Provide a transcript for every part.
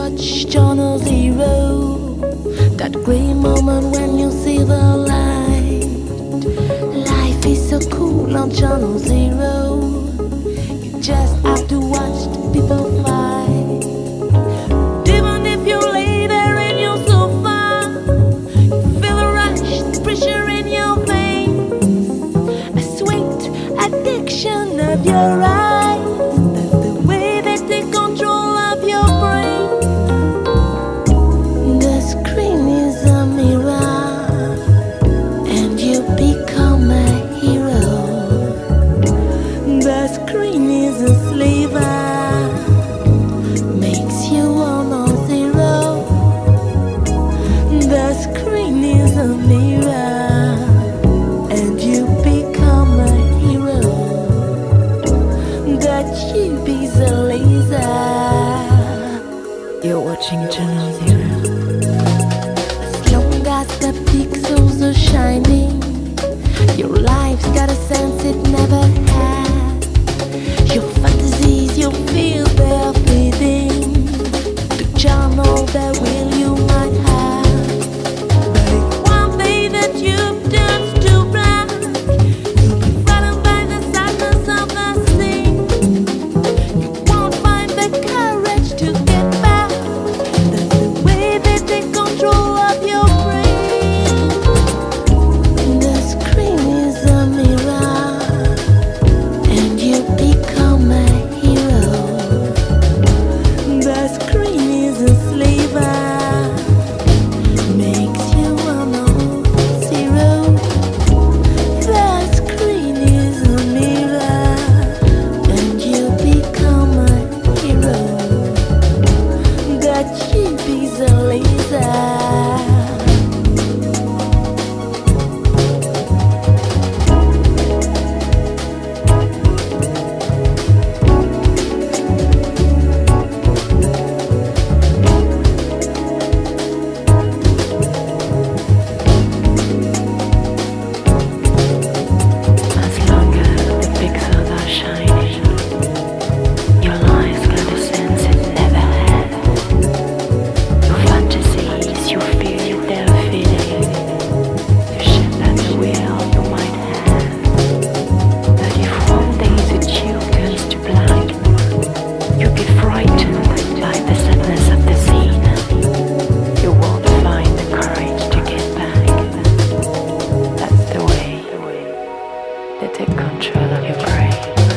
watch Channel Zero. That great moment when you see the light. Life is so cool on Channel Zero. You just have to watch the people fight. Even if you lay there in your sofa, you feel the rush, the pressure in your veins, a sweet addiction of your eyes. That's the way they take control of your brain. The screen is a mirror, and you become a hero. The screen is a slaver, makes you on zero. The screen is a mirror, and you become a hero. The tube is a laser. You're watching Channel Zero. As long as the pixels are shining, your life's got a sense it never had. Your fantasies, your fears, they're fading to channel the will you might have. But if one day that you turn to black, you'll be frightened by the sadness of the scene. You won't find the courage to get back. That's the way they take control of your brain. The screen is a mirror, and you become a hero. The screen is a slaver, makes you a zero. The screen is a mirror, and you become a hero. The chip is a laser. As long as the pixels are shining, your life's got a sense it never had. Your fantasies, your fears, they're fading. You shift at the will you might have. But if one day the tube turns to black, you'll be frightened by the sadness of the scene. You won't find the courage to get back. That's the way they take control of your brain.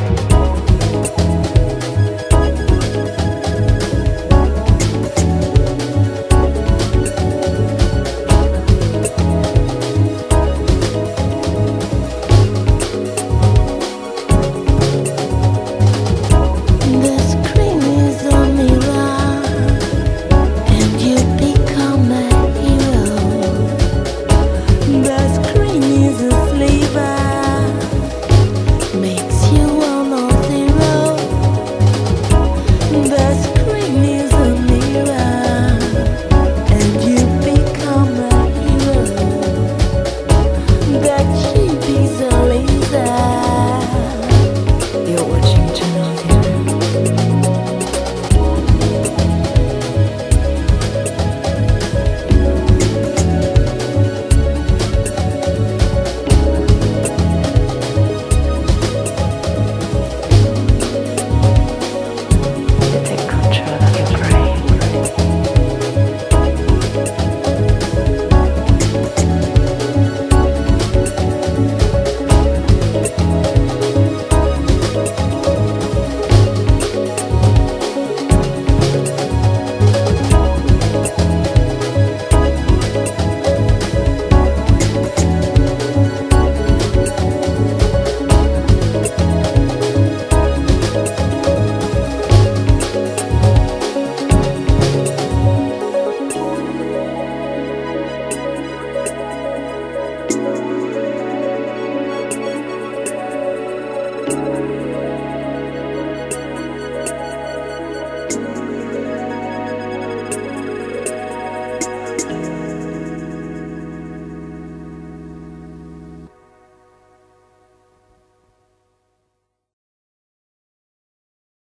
The screen is a mirror, and you become a hero. The screen is a slaver, makes you a zero. The